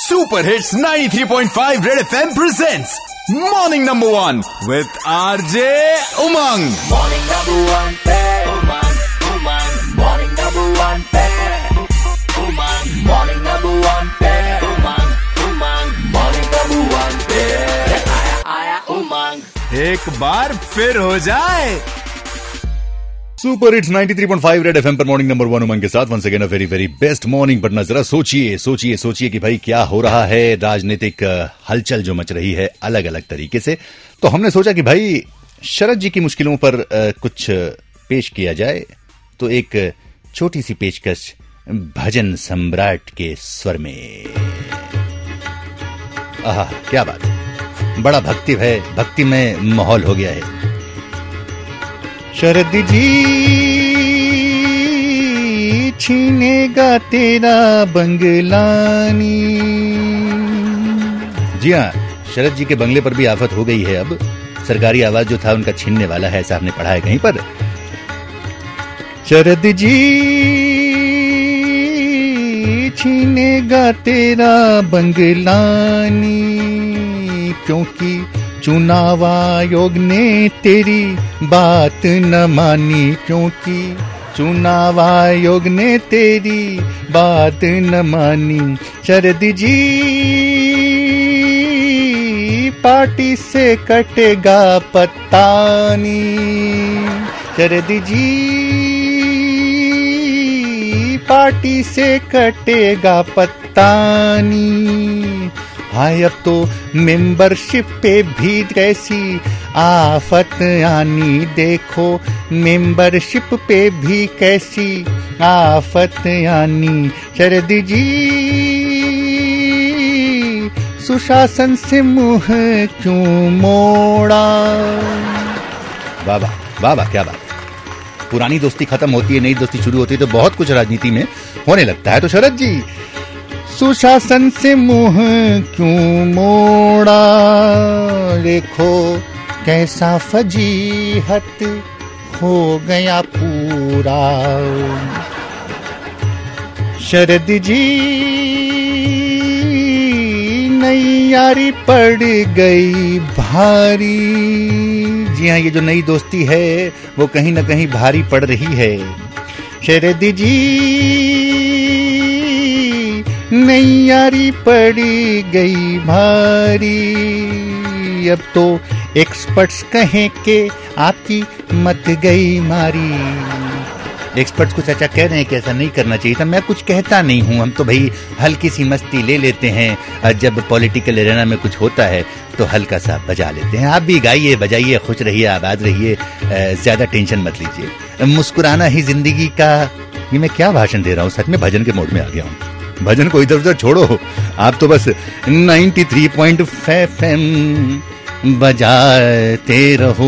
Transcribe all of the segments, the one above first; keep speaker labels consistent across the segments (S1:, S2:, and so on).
S1: Super hits 93.5 Red FM presents morning number 1 with RJ Umang.
S2: Morning number 1 पे उमंग, morning number 1 पे उमंग, morning number 1 पे उमंग, morning number 1 पे आया उमंग।
S1: एक बार फिर हो जाए।
S3: सुपर हिट्स 93.5 रेड एफएम पर मॉर्निंग नंबर 1 उमंग के साथ once again a very very best morning. But जरा सोचिए कि भाई क्या हो रहा है, राजनीतिक हलचल जो मच रही है अलग अलग तरीके से। तो हमने सोचा कि भाई शरद जी की मुश्किलों पर कुछ पेश किया जाए। तो एक छोटी सी पेशकश भजन सम्राट के स्वर में। आहा क्या बात है, बड़ा भक्ति में माहौल हो गया है। शरद जी छीनेगा तेरा बंगलानी। जी हाँ, शरद जी के बंगले पर भी आफत हो गई है। अब सरकारी आवाज जो था उनका छीनने वाला है, ऐसा हमने पढ़ा है कहीं पर। शरद जी छीनेगा तेरा बंगलानी, क्योंकि चुनाव आयोग ने तेरी बात न मानी, क्योंकि चुनाव आयोग ने तेरी बात न मानी। शरद जी पार्टी से कटेगा पत्तानी। शरद जी पार्टी से कटेगा पत्तानी। हाय अब तो मेंबरशिप पे भी कैसी आफत आनी, देखो मेंबरशिप पे भी कैसी आफत आनी। शरद जी सुशासन से मुंह क्यों मोड़ा। बाबा क्या बात। पुरानी दोस्ती खत्म होती है, नई दोस्ती शुरू होती है, तो बहुत कुछ राजनीति में होने लगता है। तो शरद जी सुशासन से मुंह क्यों मोड़ा, देखो कैसा फजीहत हो गया पूरा। शरद जी नई यारी पड़ गई भारी। जी हाँ, ये जो नई दोस्ती है वो कहीं ना कहीं भारी पड़ रही है। शरद जी नई यारी पड़ी गई भारी। अब तो एक्सपर्ट्स कहें कि आपकी मत गई मारी। एक्सपर्ट्स कुछ अच्छा कह रहे हैं कि ऐसा नहीं करना चाहिए था। मैं कुछ कहता नहीं हूं, हम तो भाई हल्की सी मस्ती ले लेते हैं। जब पॉलिटिकल एरेना में कुछ होता है तो हल्का सा बजा लेते हैं। आप भी गाइए, बजाइए, खुश रहिए, आबाद रहिए, ज्यादा टेंशन मत लीजिए। मुस्कुराना ही जिंदगी का। ये मैं क्या भाषण दे रहा हूँ, सच में भजन के मोड में आ गया हूँ। भजन को इधर उधर छोड़ो, आप तो बस 93.5 FM बजाते रहो।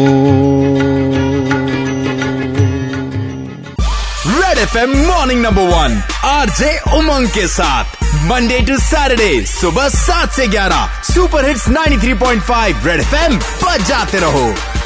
S1: Red FM morning number 1 RJ Umang के साथ मंडे टू सैटरडे सुबह 7 से 11 सुपर हिट्स 93.5 रेड एफएम बजाते रहो।